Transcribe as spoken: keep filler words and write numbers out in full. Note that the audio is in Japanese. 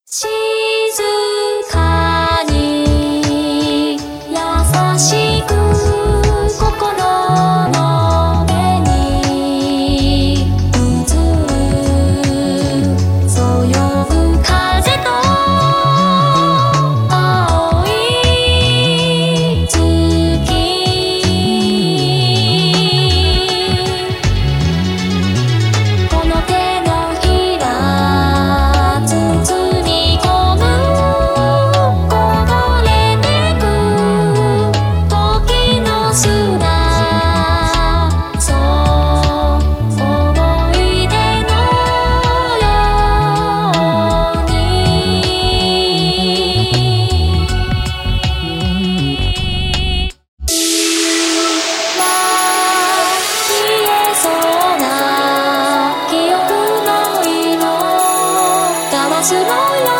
静かに優しく心の上に移るそよぐ風と青い月この手のひら包み込むこぼれてく時の砂そう思い出のように今消えそうな記憶の色ガラスのよ